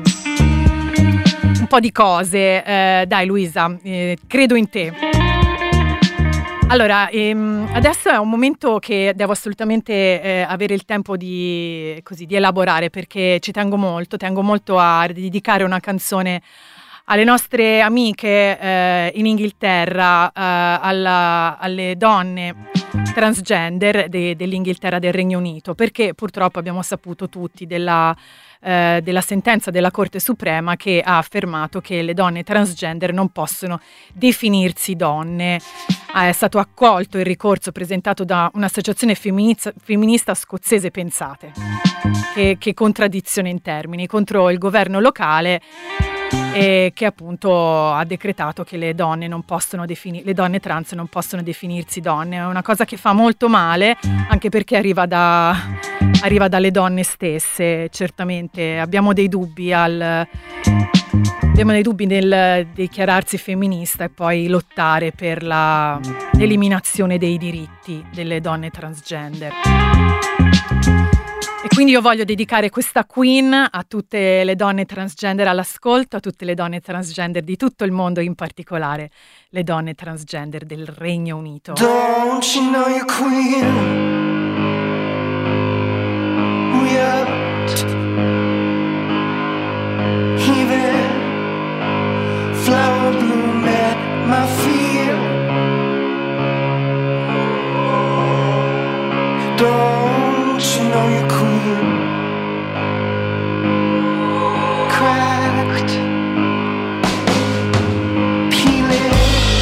cose. Dai Luisa, credo in te. Allora, adesso è un momento che devo assolutamente avere il tempo di elaborare, perché ci tengo molto a dedicare una canzone alle nostre amiche in Inghilterra, alle donne transgender dell'Inghilterra, del Regno Unito, perché purtroppo abbiamo saputo tutti della sentenza della Corte Suprema che ha affermato che le donne transgender non possono definirsi donne. È stato accolto il ricorso presentato da un'associazione femminista scozzese, pensate, che contraddizione in termini, contro il governo locale, e che appunto ha decretato che le donne trans non possono definirsi donne. È una cosa che fa molto male, anche perché arriva dalle donne stesse. Certamente abbiamo dei dubbi tema dei dubbi nel dichiararsi femminista e poi lottare per l'eliminazione dei diritti delle donne transgender. E quindi io voglio dedicare questa Queen a tutte le donne transgender all'ascolto, a tutte le donne transgender di tutto il mondo, in particolare le donne transgender del Regno Unito. Don't you know you're queen? We are even flower bloom at my feet. Don't you know you're queen? Cracked, peeling,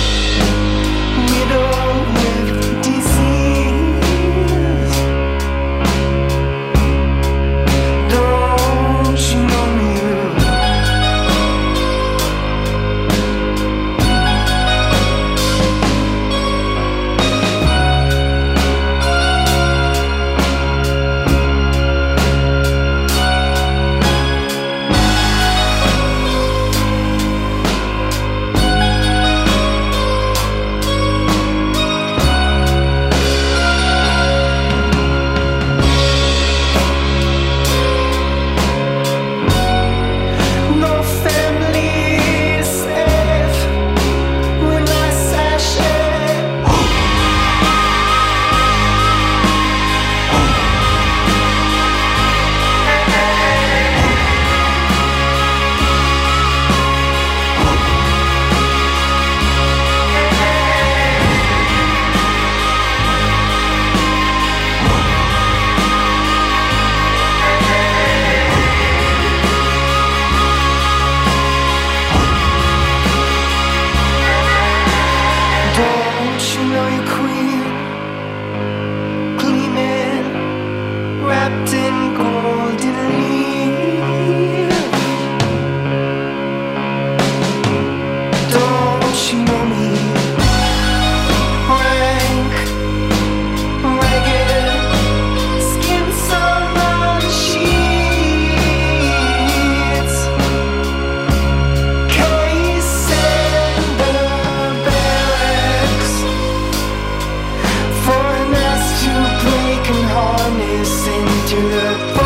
widow with disease. Don't you know no family is safe when I sashay. Don't you know you're queen? Gleaming, wrapped in golden leaf. Don't you know me? Rank, ragged, skin sewn on sheets. Case in the barracks for an ass to break and harness into the bone.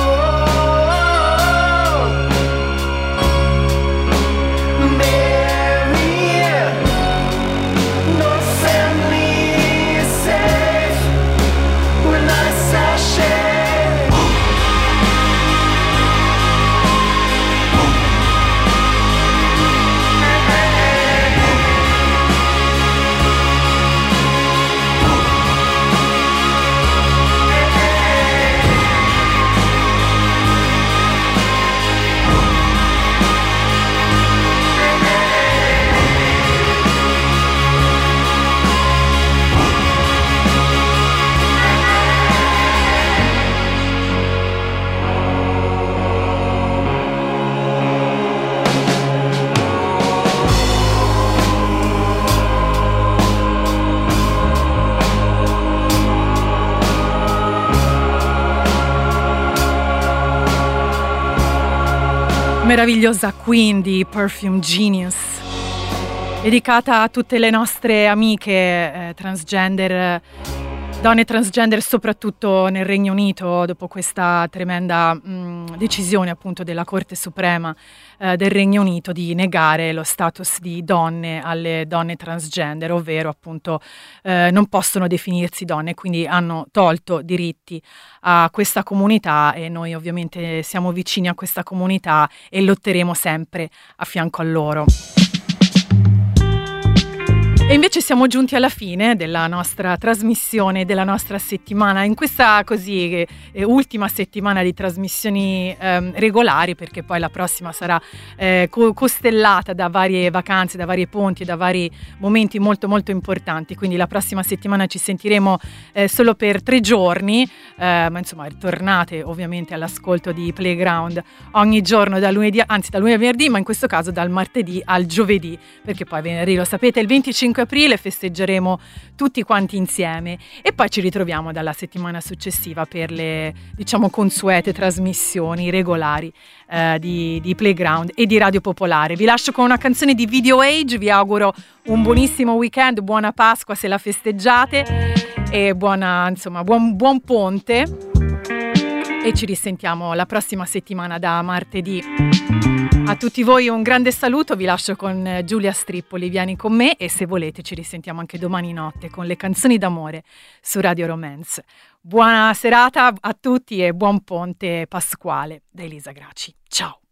Mary, no family is safe when I sashay. Meravigliosa Queen di Perfume Genius, dedicata a tutte le nostre amiche transgender, donne transgender soprattutto nel Regno Unito, dopo questa tremenda decisione appunto della Corte Suprema del Regno Unito di negare lo status di donne alle donne transgender, ovvero appunto non possono definirsi donne, quindi hanno tolto diritti a questa comunità e noi ovviamente siamo vicini a questa comunità e lotteremo sempre a fianco a loro. E invece siamo giunti alla fine della nostra trasmissione, della nostra settimana, in questa così ultima settimana di trasmissioni regolari, perché poi la prossima sarà costellata da varie vacanze, da vari ponti, da vari momenti molto molto importanti, quindi la prossima settimana ci sentiremo solo per 3 giorni, ma insomma tornate ovviamente all'ascolto di Playground ogni giorno dal lunedì, anzi dal lunedì al venerdì, ma in questo caso dal martedì al giovedì, perché poi venerdì lo sapete il 25 25 aprile festeggeremo tutti quanti insieme e poi ci ritroviamo dalla settimana successiva per le, diciamo, consuete trasmissioni regolari di Playground e di Radio Popolare. Vi lascio con una canzone di Video Age, vi auguro un buonissimo weekend, buona Pasqua se la festeggiate e buon ponte, e ci risentiamo la prossima settimana da martedì. A tutti voi un grande saluto, vi lascio con Giulia Strippoli, vieni con me, e se volete ci risentiamo anche domani notte con le canzoni d'amore su Radio Romance. Buona serata a tutti e buon ponte pasquale da Elisa Graci. Ciao!